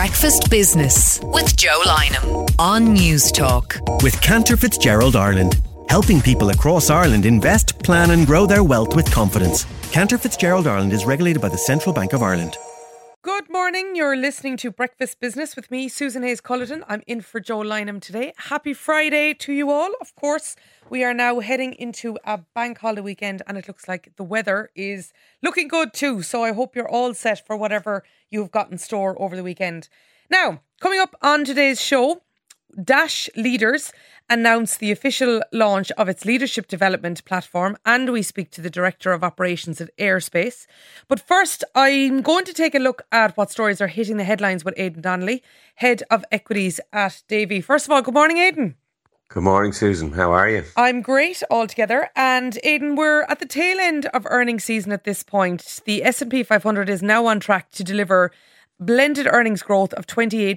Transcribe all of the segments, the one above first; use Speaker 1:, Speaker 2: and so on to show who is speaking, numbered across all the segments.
Speaker 1: Breakfast Business with Joe Lynham on News Talk.
Speaker 2: With Cantor Fitzgerald Ireland, helping people across Ireland invest, plan and grow their wealth with confidence. Cantor Fitzgerald Ireland is regulated by the Central Bank of Ireland.
Speaker 3: Good morning, you're listening to Breakfast Business with me, Susan Hayes-Culliton. I'm in for Joe Lynham today. Happy Friday to you all. Of course, we are now heading into a bank holiday weekend and it looks like the weather is looking good too. So I hope you're all set for whatever you've got in store over the weekend. Now, coming up on today's show, Dash Leaders announced the official launch of its leadership development platform, and we speak to the Director of Operations at Airspace. But first, I'm going to take a look at what stories are hitting the headlines with Aidan Donnelly, Head of Equities at Davy. First of all, good morning, Aidan.
Speaker 4: Good morning, Susan. How are you?
Speaker 3: I'm great altogether. And Aidan, we're at the tail end of earnings season at this point. The S&P 500 is now on track to deliver blended earnings growth of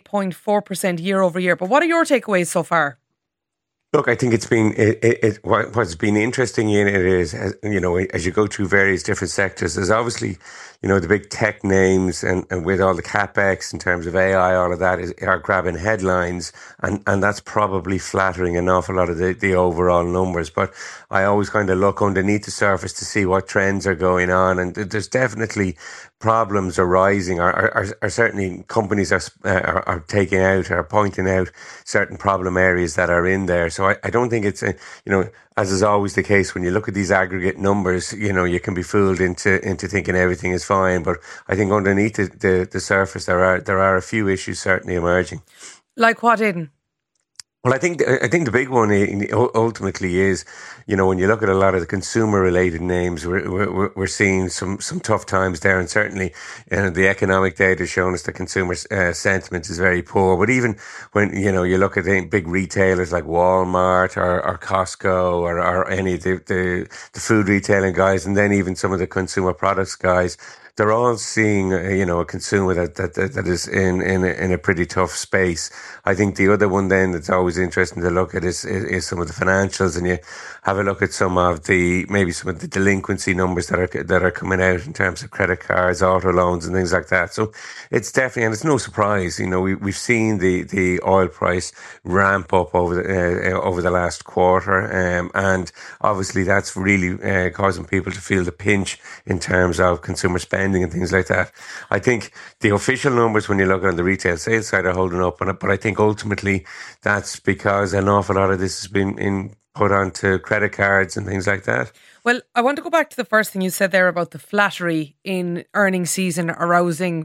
Speaker 3: 28.4% year over year. But what are your takeaways so far?
Speaker 4: Look, I think it's been what's been interesting in it is, as you go through various different sectors, there's obviously, the big tech names and with all the capex in terms of AI, all of that are grabbing headlines, and that's probably flattering an awful lot of the overall numbers. But I always kind of look underneath the surface to see what trends are going on, and there's definitely problems arising, are certainly companies are taking out, are pointing out certain problem areas that are in there. So I don't think it's as is always the case when you look at these aggregate numbers, you can be fooled into thinking everything is fine. But I think underneath the surface there are a few issues certainly emerging.
Speaker 3: Like what, Aidan?
Speaker 4: Well, I think the big one ultimately is, when you look at a lot of the consumer related names, we're seeing some tough times there, and certainly the economic data is showing us that consumer sentiment is very poor. But even when you look at the big retailers like Walmart or Costco or any of the food retailing guys, and then even some of the consumer products guys, they're all seeing, a consumer that is in a pretty tough space. I think the other one then that's always interesting to look at is some of the financials, and you have a look at some of the delinquency numbers that are coming out in terms of credit cards, auto loans, and things like that. So it's definitely, and it's no surprise, we've seen the oil price ramp up over the last quarter, and obviously that's really causing people to feel the pinch in terms of consumer spending and things like that. I think the official numbers, when you look on the retail sales side, are holding up on it, but I think ultimately that's because an awful lot of this has been put onto credit cards and things like that.
Speaker 3: Well, I want to go back to the first thing you said there about the flattery in earnings season arising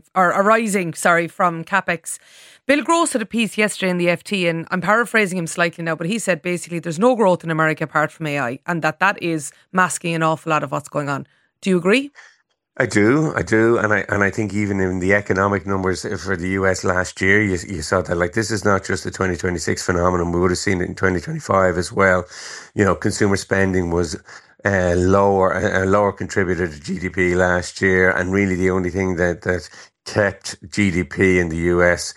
Speaker 3: from capex. Bill Gross had a piece yesterday in the FT, and I'm paraphrasing him slightly now, but he said basically there's no growth in America apart from AI, and that is masking an awful lot of what's going on. Do you agree?
Speaker 4: I do, and I think even in the economic numbers for the US last year, you saw that this is not just a 2026 phenomenon. We would have seen it in 2025 as well. Consumer spending was a lower contributor to GDP last year, and really the only thing that kept GDP in the US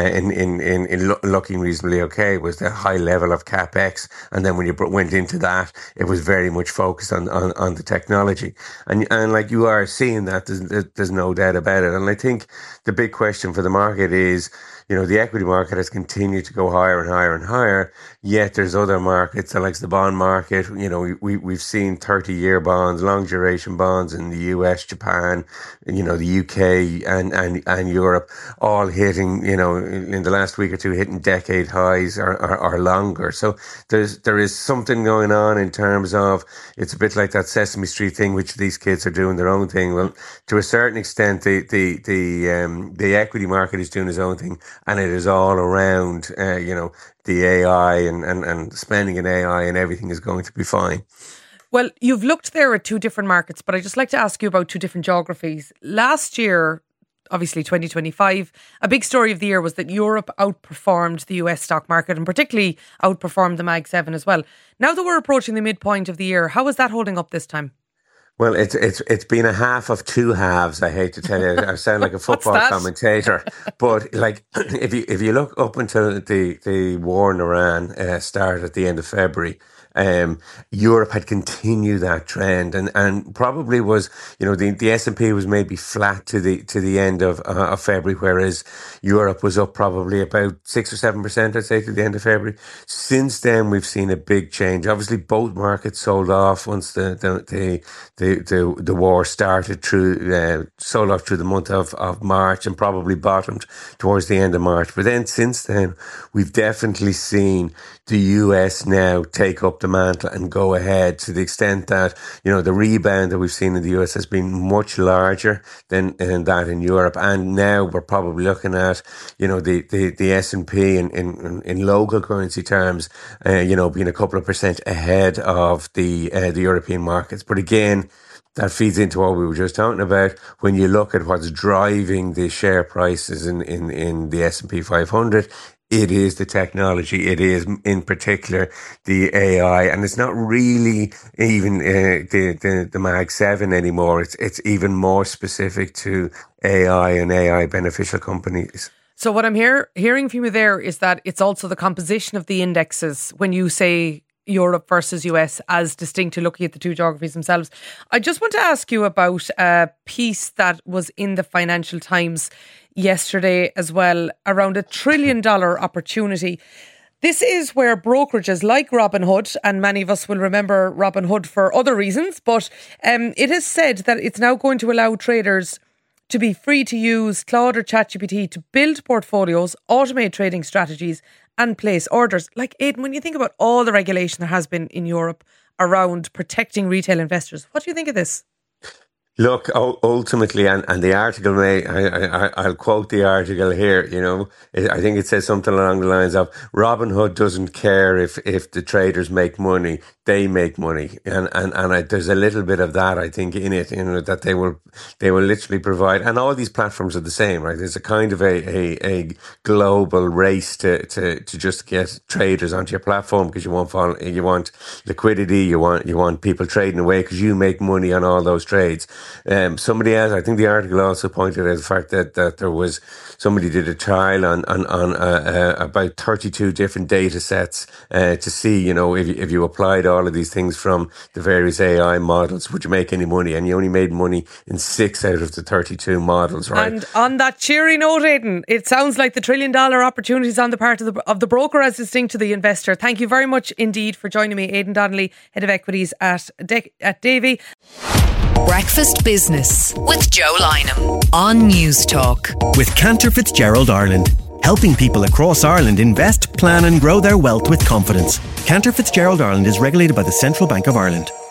Speaker 4: in looking reasonably okay was the high level of capex, and then when you went into that, it was very much focused on the technology, and like you are seeing that, there's no doubt about it. And I think the big question for the market is, the equity market has continued to go higher and higher and higher, yet there's other markets, like the bond market. We've seen 30-year bonds, long duration bonds in the US, Japan, the UK and Europe, all hitting, in the last week or two, hitting decade highs or longer. So there is something going on in terms of, it's a bit like that Sesame Street thing, which these kids are doing their own thing. Well, to a certain extent, the equity market is doing its own thing, and it is all around, the AI and spending in AI, and everything is going to be fine.
Speaker 3: Well, you've looked there at two different markets, but I'd just like to ask you about two different geographies. Last year, obviously 2025, a big story of the year was that Europe outperformed the US stock market, and particularly outperformed the Mag 7 as well. Now that we're approaching the midpoint of the year, how is that holding up this time?
Speaker 4: Well, it's been a half of two halves. I hate to tell you, I sound like a football commentator, but if you look up until the war in Iran started at the end of February, Europe had continued that trend, and probably was, the S&P was maybe flat to the end of February, whereas Europe was up probably about 6 or 7%, I'd say, to the end of February. Since then, we've seen a big change. Obviously, both markets sold off once the war started, sold off through the month of March, and probably bottomed towards the end of March. But then since then, we've definitely seen the US now take up the mantle and go ahead, to the extent that, the rebound that we've seen in the US has been much larger than that in Europe. And now we're probably looking at, the S&P in local currency terms, being a couple of percent ahead of the European markets. But again, that feeds into what we were just talking about. When you look at what's driving the share prices in the S&P 500, it is the technology. It is, in particular, the AI, and it's not really even the Mag 7 anymore. It's even more specific to AI and AI beneficial companies.
Speaker 3: So what I'm hearing from you there is that it's also the composition of the indexes when you say Europe versus US, as distinct to looking at the two geographies themselves. I just want to ask you about a piece that was in the Financial Times yesterday as well, around $1 trillion opportunity. This is where brokerages like Robinhood, and many of us will remember Robinhood for other reasons, but it is said that it's now going to allow traders to be free to use Claude or ChatGPT to build portfolios, automate trading strategies and place orders. Like, Aidan, when you think about all the regulation there has been in Europe around protecting retail investors, what do you think of this?
Speaker 4: Look, ultimately, and the article I'll quote the article here, I think it says something along the lines of, Robinhood doesn't care if the traders make money, they make money. And there's a little bit of that, I think, in it, that they will literally provide, and all these platforms are the same, right? There's a kind of a global race to just get traders onto your platform, because you want liquidity, you want people trading away, because you make money on all those trades. Somebody else, I think the article also pointed out the fact that there was, somebody did a trial on about 32 different data sets to see, if you applied all of these things from the various AI models, would you make any money? And you only made money in 6 out of the 32 models, right? And
Speaker 3: on that cheery note, Aidan, it sounds like the $1 trillion opportunities on the part of the broker as distinct to the investor. Thank you very much indeed for joining me, Aidan Donnelly, Head of Equities at Davy.
Speaker 1: Breakfast Business with Joe Lynham on News Talk.
Speaker 2: With Cantor Fitzgerald Ireland, helping people across Ireland invest, plan and grow their wealth with confidence. Cantor Fitzgerald Ireland is regulated by the Central Bank of Ireland.